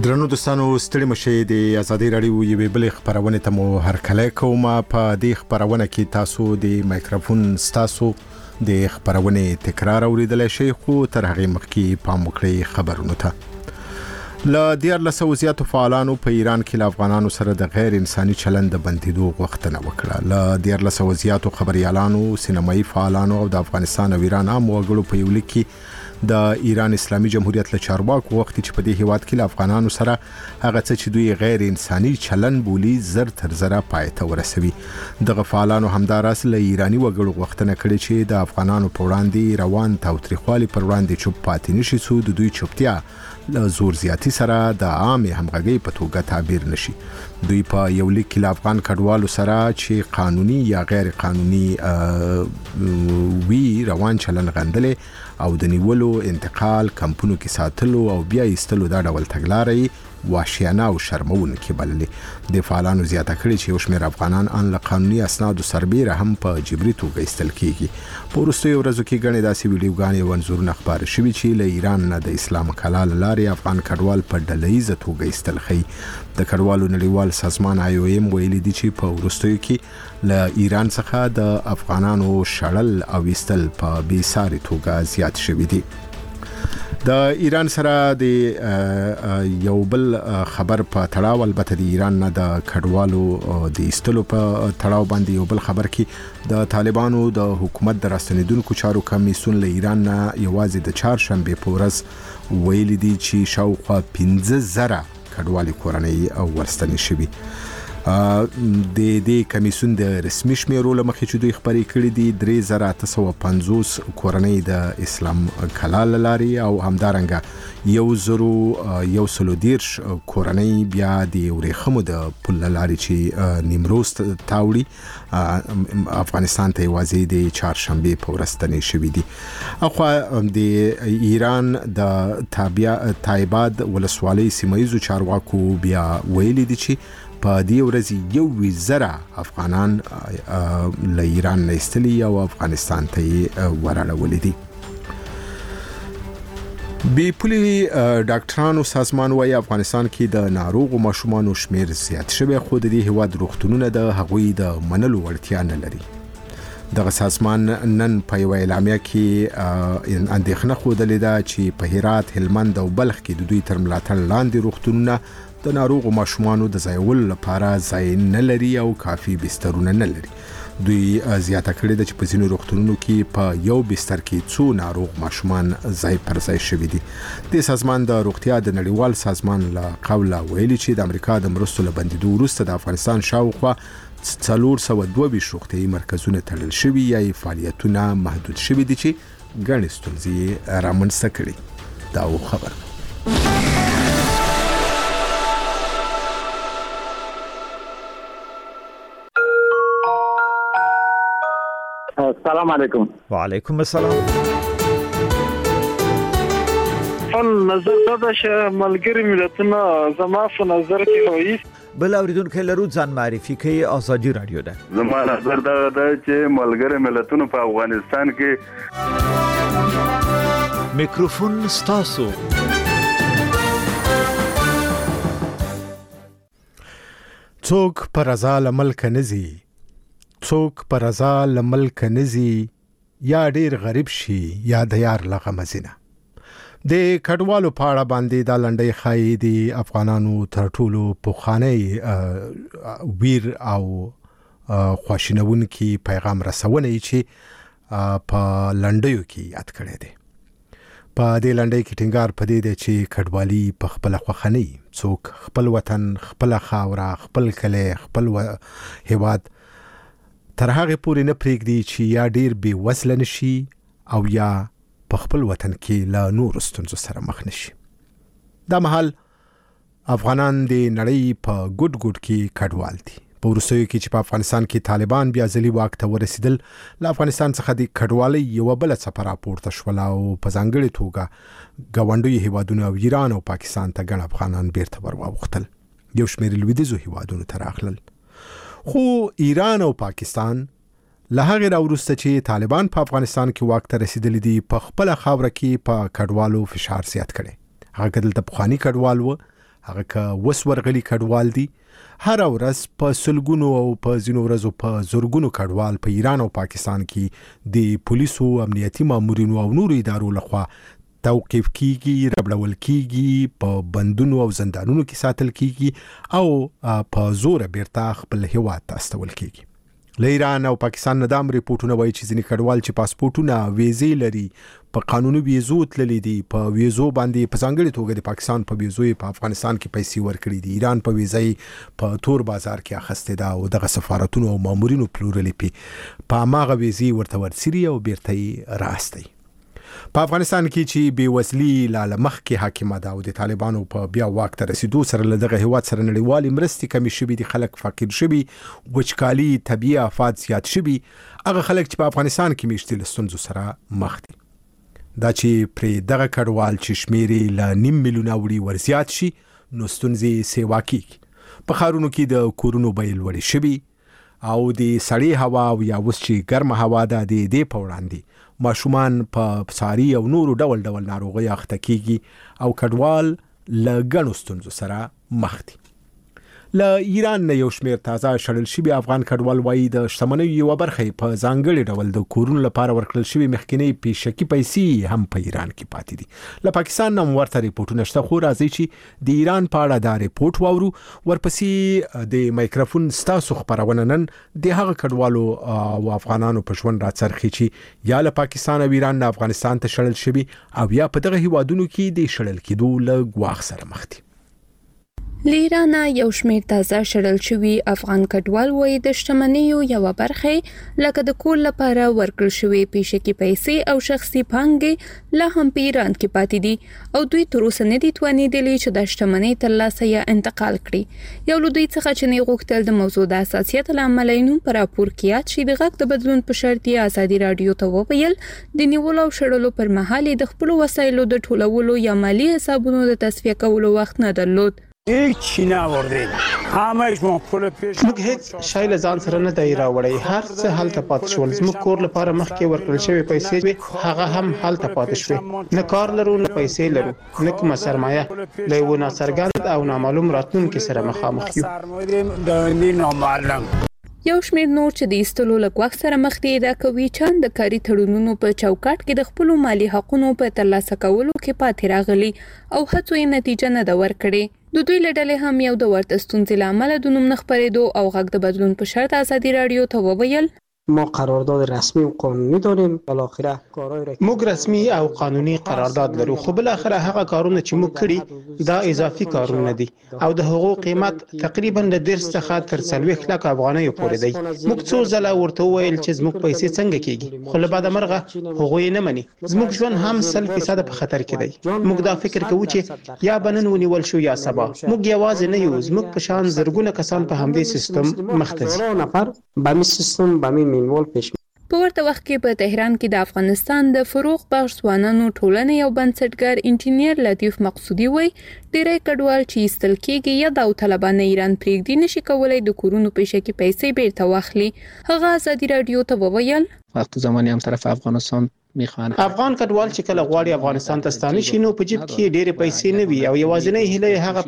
درنو دوستانو ستړي مشه د ازادي رادیو یوې بلې خبرونه ته مو هرکلی کوم. په دې خبرونه کې تاسو د مایکروفون ستاسو د خبرونه تکرار اوریدل شي، خو تر هغه مخکې پام وکړئ خبرونه ته. لا 1400 زیاتو فعالانو په ایران کې له افغانانو سره د غیر انساني چلند د بندیدو غوښتنه وکړه. لا 1400 زیاتو خبريالانو، سینمایي فعالانو او د افغانستان او ایران عام وګړو په یو لیک کې د ایران اسلامي جمهوریت له چارواکو وخت چې په دې هیواد کې له افغانانو سره هغه څه چې دوی غیر انساني چلن بولی زر تر زره پای ته ورسوي. دغه فعالانو همداراس له ایرانی وګړو غوښتنه کړې چې د افغانانو په وړاندې روان تاوتریخوالي پر وړاندې چوپ پاتې نشي، څو د دوی چوپتیا له زور زیاتی سره د عام همغږي په توګه تعبیر نشي. دوی په یو لیک کې افغان کډوالو سره چې قانوني یا غیر قانوني وی روان چلن غندلې او د نیولو، انتقال، کمپونو کې ساتلو او بیا ایستلو دا ډول تګلارې وحشیانه او شرمونکې بللې. د فعالانو زیاته کړې چې یو شمېر افغانان ان له قانوني اسنادو سربیره هم په جبري توګه ایستل کیږي. په وروستیو ورځو کې ګڼې داسې ویډیوګانې او انځورونه خپاره شوي چې له ایران نه د اسلام کلا له لارې افغان کډوال په ډلهییزه توګه ایستل ښیي. د کډوالو نړیوال سازمان IOM ویلي دي چې په وروستیو کې له ایران څخه د افغانانو شړل او ایستل په بې ساري توګه زیات شوي دي. د ایران سره د یو بل خبر په تړاو، البته د ایران نه د کډوالو د ایستلو په تړاو باندې یو بل خبر کې د طالبانو د حکومت د راستنیدونکو چارو کمیسیون له ایران نه یوازې د چهارشنبه په ورځ ویلي دي چې شاوخوا 15,000 کډوالي کورنۍ ورستنې شوي. د دې کمیسیون د رسمي شمیرو لمخې چې دوی خبرې کړې دي 3850 کورنۍ د اسلام کلا لاري او همدارنګه 1013 کورنۍ بیا د ورېخمو د پل لاري چې نیمروز تاوړي افغانستان ته یوازې د چهارشنبه په ورځ شوي دي. اخو د ایران د تایباد ولسوالۍ سیمایي چارواکو بیا ویلي دي چې په دې ورځ 1,000 افغانان له ایران نه ایستلي او افغانستان ته ورړولې دي. بي پولي ډاکټرانو سازمان وايي افغانستان کې د ناروغو ماشومانو شمیر زیات شوی، خو د دې هواد روغتونونه د هغوی د منلو وړتیا نه لري. دغه سازمان نن په یو اعلامیه کې اندېښنه خوده ده چې په هرات، هلمند او بلخ کې د دوی تر ملاتړ لاندې روغتونونه د ناروغو ماشومانو د ځایولو لپاره ځای نه لري او کافي بسترونه نه لري. دوی زیاته کړې ده چې په ځینو روغتونونو کې په یو بستر کې څو ناروغ ماشومان ځای پر ځای شوي دي. د سازمان د روغتیا د نړیوال سازمان له قوله ویلي چې د امریکا د مرستو له بندیدو وروسته د افغانستان شاوخوا 422 روغتیايي مرکزونه تړل شوي یا فعالیتونه محدود شوي دي چې ګڼې ستونزې رامنځته کړي. دا خبر. السلام علیکم. وعلیکم السلام. نظر دا چې ملګری ملتونه زما په نظر کې وایي بل اوریدونکو لرو ځان معرفي کوي. ازادي رادیو ده. زما نظر دا چې ملګری ملتونه په افغانستان کې میکروفون ستاسو. څوک پر رضا لملک نزي، څوک پر رضا لملک نزي، یا ډیر غریب شي یا د یار لغه مزینه. د کډوالو په اړه باندې دا لنډۍ خایي د افغانانو تر ټولو پخوانی ویر او خواشینونکي پیغام رسونه چې په لنډیو کې یاد کړی دی. په دې لنډۍ کې ټینګار پدې دی چې کډوالي په خپل خوخنی، څوک خپل وطن، خپل خاوره، خپل کلی، خپل هیواد تر هغه پورې نه پرېږدي چې یا ډیر بې وسله نشي او یا په خپل وطن کې له نور ستونزو سره مخ نشي. دا مهال افغانان د نړۍ په ګډ کې کډوال دي. په وروستیو کې چې په افغانستان کې طالبان بیا ځلي واک ته ورسېدل، له افغانستان څخه د کډوالۍ یو بل څپه راپورته شوله او په ځانګړې توګه ګاونډي هیوادونه ایران او پاکستان ته ګڼ افغانان بیرته ورواوښتل. یو شمېر لویدیځو هیوادونو ته راغلل. خو ایران او پاکستان له هغه راوروسته چې طالبان په افغانستان کې واک ته رسیدلي دي، په خپل خاوره کې په کډوالو فشار زیات کړي. هغه دلته پخوانی کډوال و، هغه که وس ورغلي کډوال دي. هر ورځ په سلګونو او په ځینو ورځو په زورګونو کډوال په ایران او پاکستان کې د پولیسو، امنیتي مامورینو او نورو ادارو لخوا توقیف کیږي، ربړول کیږي، په بندونو او زندانونو کې ساتل کیږي او په زور بیرته خپل هیواد ته استول کیږي. له ایران او پاکستان نه دام ریپورتونه وایي چې ځینې کډوال چې پاسپورتونه، ویزې لري، په قانوني ویزو تللي دي، په ویزو باندې په ځانګړې توګه د پاکستان په ویزو په افغانستان کې پیسې ورکړي دي، ایران په ویزې په تور بازار کې اخیستې ده او دغه سفارتونو او مامورینو پلورلي په هماغه ویزې ورته ورسري او بیرته راستي. په افغانستان کې چې بېوزلي لا مخکې حاکمه ده او د طالبانو په بیا واک ته رسیدو سره له دغه هیواد سره نړیوالې مرستې کمې شوي دي، خلک فقیر شوي، وچکالي، طبیعي آفات زیات شوي، هغه خلک چې په افغانستان کې میشتي له ستونزو سره مخ دي. دا چې پرې دغه کډوال چې شمېر یې له 9 میلیونه وړي ورزیات شي نو ستونزې سیوا کیږي. په ښارونو کې د کورونو بیې لوړې شوي او د سړې هوا او یا اوس چې ګرمه هوا ده د دې په وړاندې ماشومان په ساري او نورو ډول ډول ناروغۍ اخته کیږي او کډوال له ګڼو ستونزو سره مخ دي. له ایران نه یو شمېر تازه شړل شوي افغان کډوال وایي د شتمنیو یوه برخه په ځانګړي ډول د کورونو لپاره ورکړل شوي مخکینۍ پیشکي پیسې هم په ایران کې پاتې دي. له پاکستان نه ورته ریپورټونه شته، خو راځي چې د ایران په اړه دا ریپورټ واورو. ورپسې د مایکروفون ستاسو خبرونه نن د هغه کډوالو او افغانانو په ژوند راڅرخي چې یا له پاکستان او ایران نه افغانستان ته شړل شوي او یا په دغه هیوادونو کې د شړل کېدو له ګواښ سره مخ دي. لیرانا یو شمېر تازه شړل شوي افغان کډوال وایي د شتمنیو یوه برخه لکه د کور لپاره ورکړل شوي پیشکي پیسې او شخصي پانګې لا هم په ایران کې پاتې دي او دوی تر اوسه نه دي توانېدلي چې د شتمنۍ ترلاسه یا انتقال کړي. یو له دوی څخه چې نه غوښتل د موضوع د حساسیت له امله یې نوم په راپور کې یاد شي، د غږ د بدلون په شرط یې ازادي راډیو ته وویل د نیولو او شړلو پر مهال د خپلو وسایلو د ټولولو یا مالي حسابونو د تصفیه کولو وخت نه درلود. هیچی نوردیم، همهش ما پول پیش موږ هیڅ شای له ځان سره نه دی راوړی، هر څه هلته پاتې شول. زموږ کور لپاره مخکې ورکړل شوی پیسې هغه هم هلته پاتې شوې. نه کار لرو، نه پیسې لرو، نه کومه سرمایه. له یو ناڅرګند او نامعلوم راتلونکي سره مخامخ یو. یو شمېر نور چې د ایستلو له ګواښ سره مخ دي دا کوي چې د کاري تړونونو په چوکاټ کې د خپلو مالي حقونو په ترلاسه کولو کې پاتې راغلي او هڅو یې نتیجه نه ده ورکړې. د دوی له ډلې هم یو د ورته ستونزې له امله د نوم نه خپرېدو او غږ د بدلون په شرط ازادي راډیو ته وویل ما قرارداد رسمی و قانونی داریم، بالاخره کارهای را موږ رسمي او قانوني قرارداد لرو، خو بل اخره هغه کارونه چې موږ کړي دا اضافي کارونه دي او د هغو قیمت تقریبا له 10 څخه تر 40 لک افغانۍ پورې دی. موږ څو ځله ورته وویل چې زموږ پیسې څنګه کیږي، خو له بعد مرغه هغه یې نه مني. زموږ ژوند هم 100% په خطر کې دی. موږ دا فکر کوو چې یا بنن ونیول شو یا سبا. موږ یوازې نه یو، زموږ په شان زرګونه کسان په همدې سیستم مخ ته دي. نفر به می سیستم به می مینوال پیش. په ورته وخت کې په تهران کې د افغانستان د فروغ بخش ځوانانو ټولنې یو بنسټګر انجینیر لطیف مقصودی وایي ډېری کډوال چې ایستل کېږي یا داوطلبانه ایران پرېږدي نشي کولی د کورونو پیشکي پیسې بیرته واخلي. هغه ازادي راډیو ته وویل وقت زمانی هم طرف افغانستان میخوان افغان کډوال چې کله غواړي افغانستان ته ستانه شي نو په جیب کې ډېرې پیسې نه وي او یوازینۍ هیله هغه